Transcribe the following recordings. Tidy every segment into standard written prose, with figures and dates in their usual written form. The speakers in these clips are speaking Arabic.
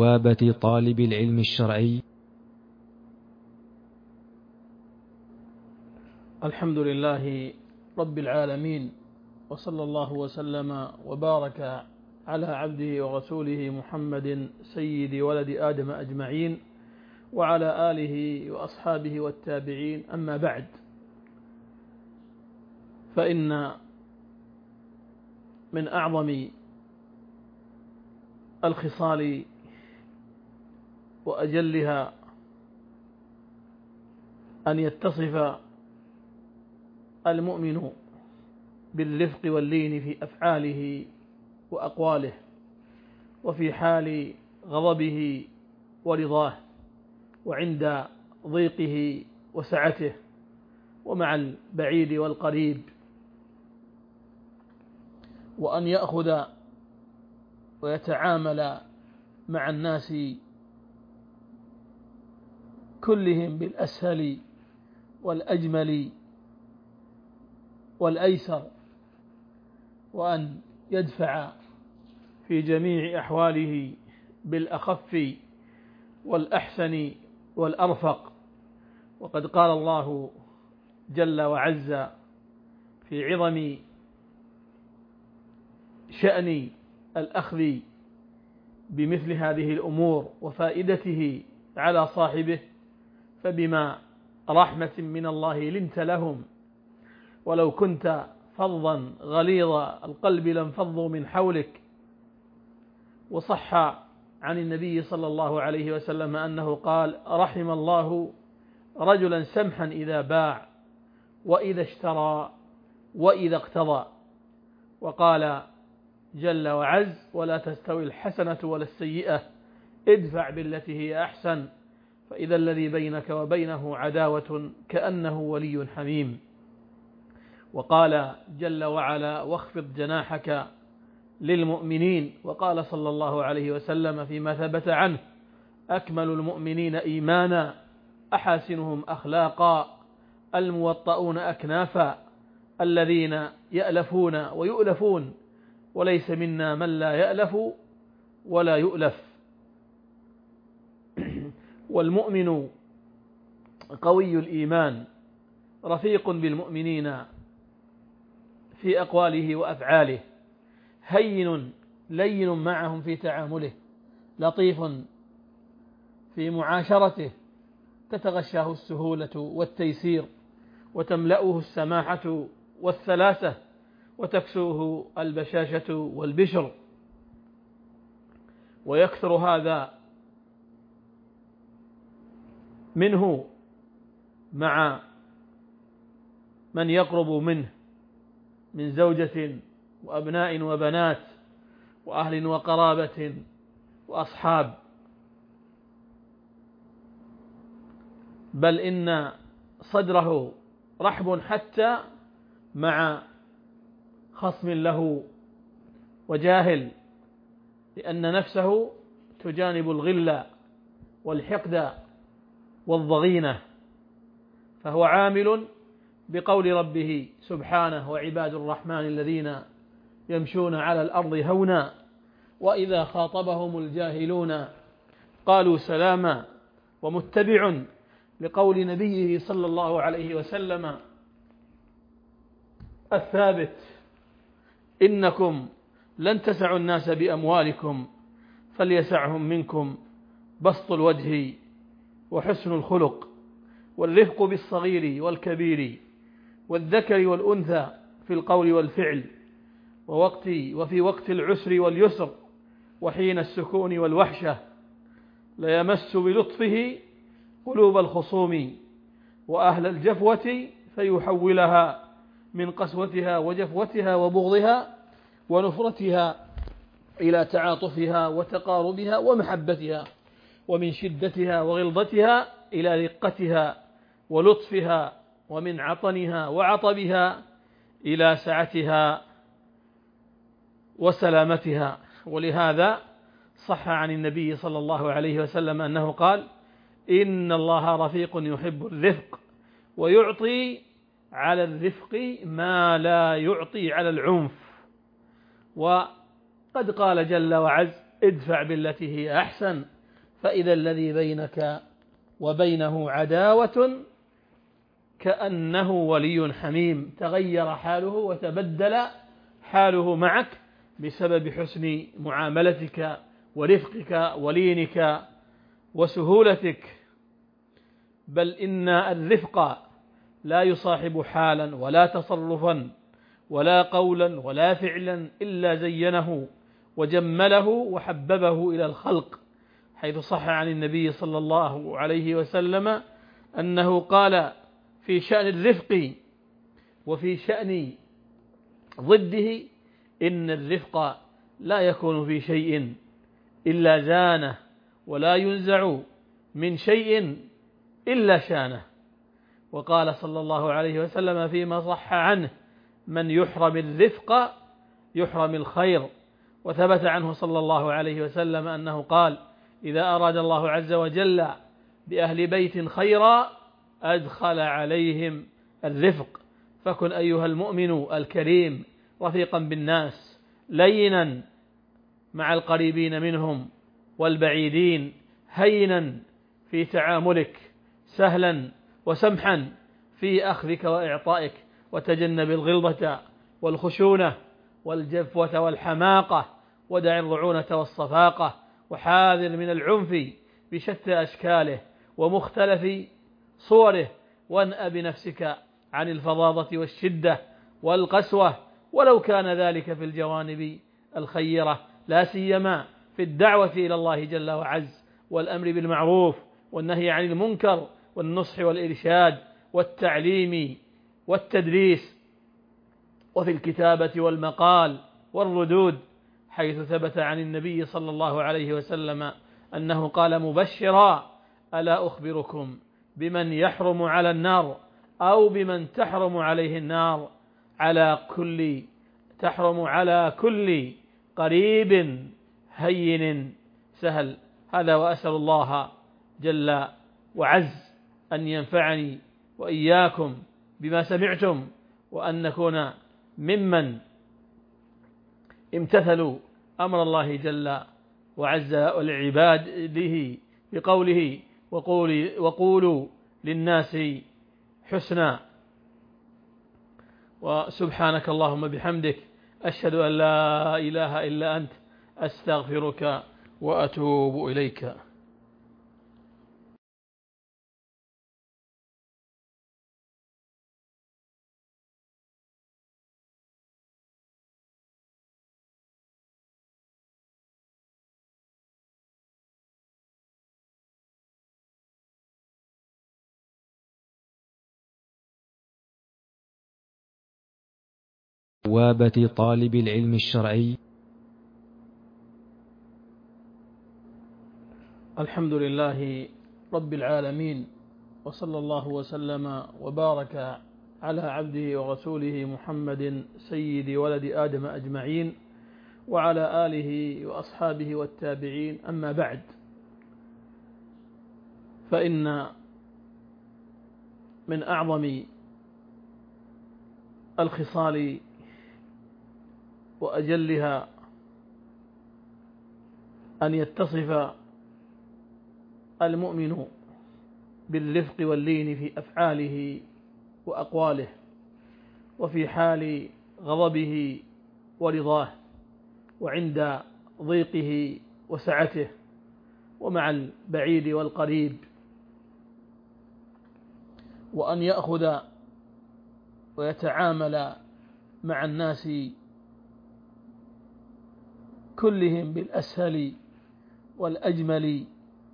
بوابة طالب العلم الشرعي. الحمد لله رب العالمين، وصلى الله وسلم وبارك على عبده ورسوله محمد سيد ولد آدم أجمعين، وعلى آله وأصحابه والتابعين. أما بعد، فإن من أعظم الخصال وأجلها أن يتصف المؤمن بالرفق واللين في أفعاله وأقواله، وفي حال غضبه ورضاه، وعند ضيقه وسعته، ومع البعيد والقريب، وأن يأخذ ويتعامل مع الناس كلهم بالأسهل والأجمل والأيسر، وأن يدفع في جميع أحواله بالأخف والأحسن والأرفق. وقد قال الله جل وعز في عظم شأن الأخذ بمثل هذه الأمور وفائدته على صاحبه: فبما رحمة من الله لنت لهم، ولو كنت فظا غليظ القلب لانفضوا من حولك. وصح عن النبي صلى الله عليه وسلم أنه قال: رحم الله رجلا سمحا إذا باع وإذا اشترى وإذا اقتضى. وقال جل وعز: ولا تستوي الحسنة ولا السيئة ادفع بالتي هي أحسن فإذا الذي بينك وبينه عداوة كأنه ولي حميم. وقال جل وعلا: واخفض جناحك للمؤمنين. وقال صلى الله عليه وسلم فيما ثبت عنه: أكمل المؤمنين إيمانا أحاسنهم أخلاقا الموطؤون أكنافا الذين يألفون ويؤلفون، وليس منا من لا يألف ولا يؤلف. والمؤمن قوي الإيمان رفيق بالمؤمنين في أقواله وأفعاله، هين لين معهم في تعامله، لطيف في معاشرته، تتغشاه السهولة والتيسير، وتملأه السماحة والثلاثة، وتكسوه البشاشة والبشر. ويكثر هذا منه مع من يقرب منه من زوجة وأبناء وبنات وأهل وقرابة وأصحاب، بل إن صدره رحب حتى مع خصم له وجاهل، لأن نفسه تجانب الغل والحقد والضغينة، فهو عامل بقول ربه سبحانه: وعباد الرحمن الذين يمشون على الأرض هونا وإذا خاطبهم الجاهلون قالوا سلاما. ومتبع لقول نبيه صلى الله عليه وسلم الثابت: إنكم لن تسعوا الناس بأموالكم فليسعهم منكم بسط الوجه وحسن الخلق والرفق بالصغير والكبير والذكر والأنثى في القول والفعل، وفي وقت العسر واليسر وحين السكون والوحشة، ليمس بلطفه قلوب الخصوم وأهل الجفوة فيحولها من قسوتها وجفوتها وبغضها ونفرتها إلى تعاطفها وتقاربها ومحبتها، ومن شدتها وغلظتها إلى رقتها ولطفها، ومن عطنها وعطبها إلى سعتها وسلامتها. ولهذا صح عن النبي صلى الله عليه وسلم أنه قال: إن الله رفيق يحب الرفق ويعطي على الرفق ما لا يعطي على العنف. وقد قال جل وعز: ادفع بالتي هي أحسن فإذا الذي بينك وبينه عداوة كأنه ولي حميم. تغير حاله وتبدل حاله معك بسبب حسن معاملتك ورفقك ولينك وسهولتك. بل إن الرفق لا يصاحب حالا ولا تصرفا ولا قولا ولا فعلا إلا زينه وجمله وحببه إلى الخلق، حيث صح عن النبي صلى الله عليه وسلم أنه قال في شأن الرفق وفي شأن ضده: إن الرفق لا يكون في شيء إلا زانه، ولا ينزع من شيء إلا شانه. وقال صلى الله عليه وسلم فيما صح عنه: من يحرم الرفق يحرم الخير. وثبت عنه صلى الله عليه وسلم أنه قال: إذا أراد الله عز وجل بأهل بيت خيرا أدخل عليهم الرفق. فكن أيها المؤمن الكريم رفيقا بالناس، لينا مع القريبين منهم والبعيدين، هينا في تعاملك، سهلا وسمحا في أخذك وإعطائك، وتجنب الغلظة والخشونة والجفوة والحماقة، ودع الرعونة والصفاقة، وحاذر من العنف بشتى أشكاله ومختلف صوره، وانأ بنفسك عن الفظاظة والشدة والقسوة، ولو كان ذلك في الجوانب الخيرة، لا سيما في الدعوة إلى الله جل وعز، والأمر بالمعروف والنهي عن المنكر، والنصح والإرشاد والتعليم والتدريس، وفي الكتابة والمقال والردود، حيث ثبت عن النبي صلى الله عليه وسلم أنه قال مبشرا: ألا أخبركم بمن يحرم على النار أو بمن تحرم عليه النار، تحرم على كل قريب هين سهل. هذا، وأسأل الله جل وعز أن ينفعني وإياكم بما سمعتم، وأن نكون ممن امتثلوا أمر الله جل وعز ولعباده بقوله: وقولوا للناس حسنا. وسبحانك اللهم بحمدك، أشهد أن لا إله إلا أنت، أستغفرك وأتوب إليك. بوابة طالب العلم الشرعي. الحمد لله رب العالمين، وصلى الله وسلم وبارك على عبده ورسوله محمد سيد ولد آدم أجمعين، وعلى آله وأصحابه والتابعين. أما بعد، فإن من أعظم الخصال وأجلها أن يتصف المؤمن بالرفق واللين في أفعاله وأقواله، وفي حال غضبه ورضاه، وعند ضيقه وسعته، ومع البعيد والقريب، وأن يأخذ ويتعامل مع الناس كلهم بالأسهل والأجمل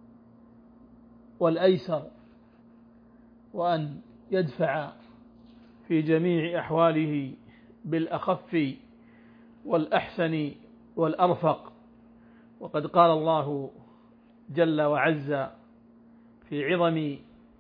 والأيسر، وأن يدفع في جميع أحواله بالأخف والأحسن والأرفق. وقد قال الله جل وعز في عظم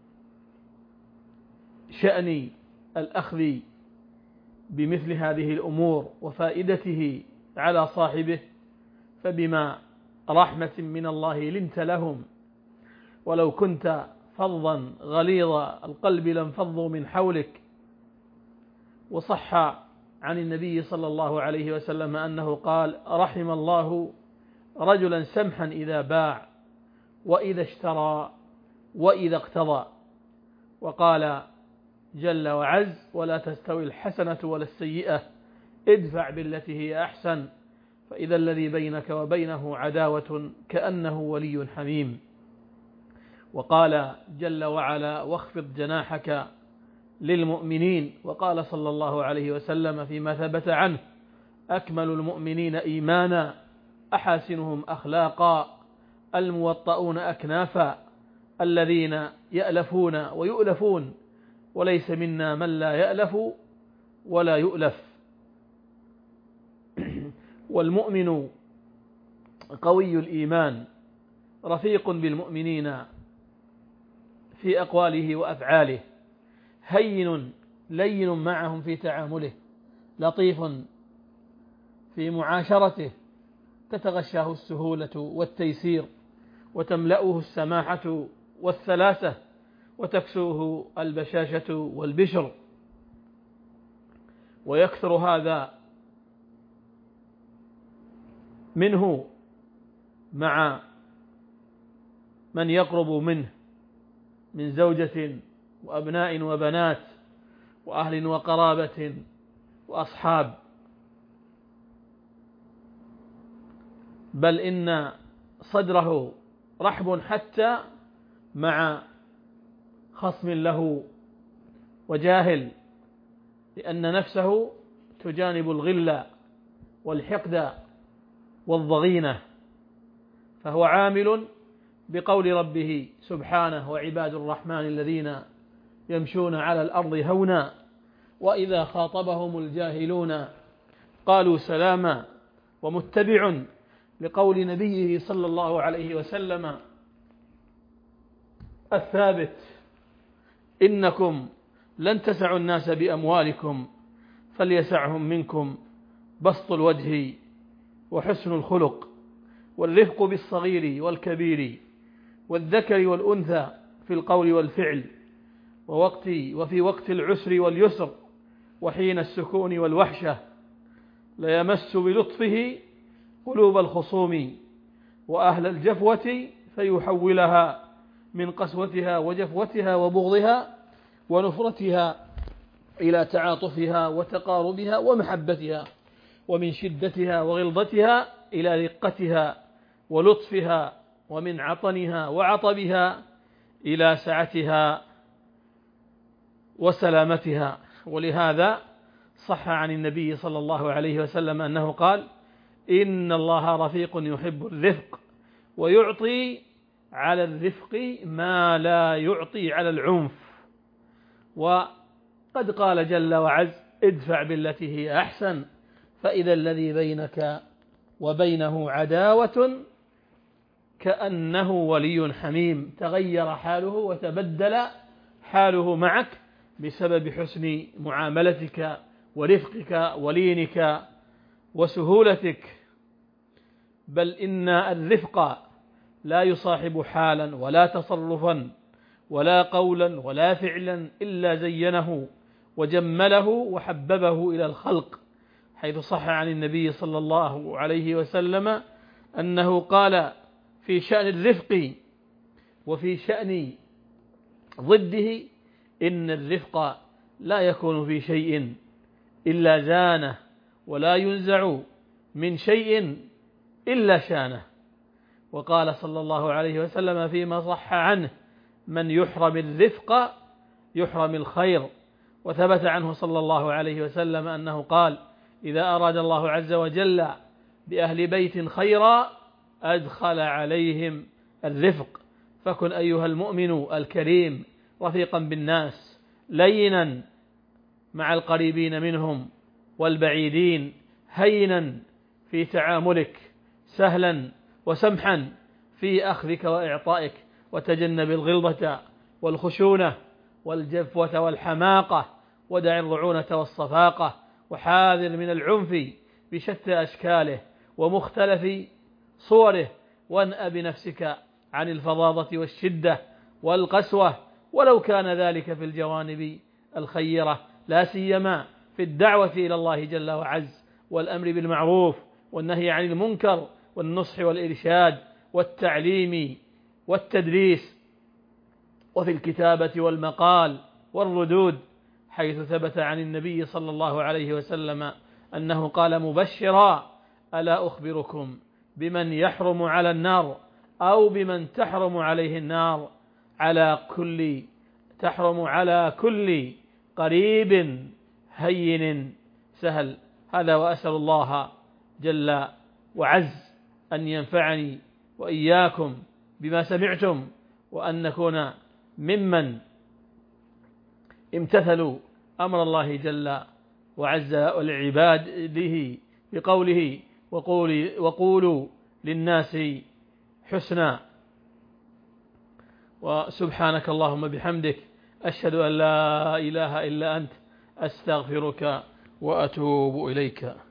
شأن الأخذ بمثل هذه الأمور وفائدته على صاحبه: فبما رحمة من الله لنت لهم، ولو كنت فظا غليظ القلب لانفضوا من حولك. وصح عن النبي صلى الله عليه وسلم أنه قال: رحم الله رجلا سمحا إذا باع وإذا اشترى وإذا اقتضى. وقال جل وعز: ولا تستوي الحسنة ولا السيئة ادفع بالتي هي أحسن فإذا الذي بينك وبينه عداوة كأنه ولي حميم. وقال جل وعلا: واخفض جناحك للمؤمنين. وقال صلى الله عليه وسلم فيما ثبت عنه: أكمل المؤمنين إيمانا أحاسنهم أخلاقا الموطؤون أكنافا الذين يألفون ويؤلفون وليس منا من لا يألف ولا يؤلف. والمؤمن قوي الإيمان رفيق بالمؤمنين في أقواله وأفعاله، هين لين معهم في تعامله، لطيف في معاشرته، تتغشاه السهولة والتيسير وتملأه السماحة والسلاسة وتكسوه البشاشة والبشر. ويكثر هذا منه مع من يقرب منه من زوجة وأبناء وبنات وأهل وقرابة وأصحاب، بل إن صدره رحب حتى مع خصم له وجاهل، لأن نفسه تجانب الغل والحقد والضغينة، فهو عامل بقول ربه سبحانه: وعباد الرحمن الذين يمشون على الأرض هونا وإذا خاطبهم الجاهلون قالوا سلاما. ومتبع لقول نبيه صلى الله عليه وسلم الثابت: إنكم لن تسعوا الناس بأموالكم فليسعهم منكم بسط الوجه وحسن الخلق والرفق بالصغير والكبير والذكر والأنثى في القول والفعل وفي وقت العسر واليسر وحين السكون والوحشة، ليمس بلطفه قلوب الخصوم وأهل الجفوة فيحولها من قسوتها وجفوتها وبغضها ونفرتها إلى تعاطفها وتقاربها ومحبتها، ومن شدتها وغلظتها إلى رقتها ولطفها، ومن عطنها وعطبها إلى سعتها وسلامتها. ولهذا صح عن النبي صلى الله عليه وسلم أنه قال: إن الله رفيق يحب الرفق ويعطي على الرفق ما لا يعطي على العنف. وقد قال جل وعز: ادفع بالتي هي أحسن فإذا الذي بينك وبينه عداوة كأنه ولي حميم. تغير حاله وتبدل حاله معك بسبب حسن معاملتك ورفقك ولينك وسهولتك. بل إن الرفق لا يصاحب حالا ولا تصرفا ولا قولا ولا فعلا إلا زينه وجمله وحببه إلى الخلق، حيث صح عن النبي صلى الله عليه وسلم أنه قال في شأن الرفق وفي شأن ضده: إن الرفق لا يكون في شيء إلا زانه ولا ينزع من شيء إلا شانه. وقال صلى الله عليه وسلم فيما صح عنه: من يحرم الرفق يحرم الخير. وثبت عنه صلى الله عليه وسلم أنه قال: إذا أراد الله عز وجل بأهل بيت خيرا أدخل عليهم الرفق. فكن أيها المؤمن الكريم رفيقا بالناس، لينا مع القريبين منهم والبعيدين، هينا في تعاملك، سهلا وسمحا في أخذك وإعطائك، وتجنب الغلظة والخشونة والجفوة والحماقة، ودع الرعونة والصفاقة، وحاذر من العنف بشتى أشكاله ومختلف صوره، وانأ بنفسك عن الفظاظة والشدة والقسوة ولو كان ذلك في الجوانب الخيرة، لا سيما في الدعوة إلى الله جل وعز والأمر بالمعروف والنهي عن المنكر والنصح والإرشاد والتعليم والتدريس، وفي الكتابة والمقال والردود، حيث ثبت عن النبي صلى الله عليه وسلم أنه قال مبشرا: ألا أخبركم بمن يحرم على النار أو بمن تحرم عليه النار، تحرم على كل قريب هين سهل. هذا، وأسأل الله جل وعز أن ينفعني وإياكم بما سمعتم، وأن نكون ممن امتثلوا أمر الله جل وعز ولعباده بقوله: وقولوا للناس حسنا. وسبحانك اللهم بحمدك، أشهد أن لا إله إلا أنت، أستغفرك وأتوب إليك.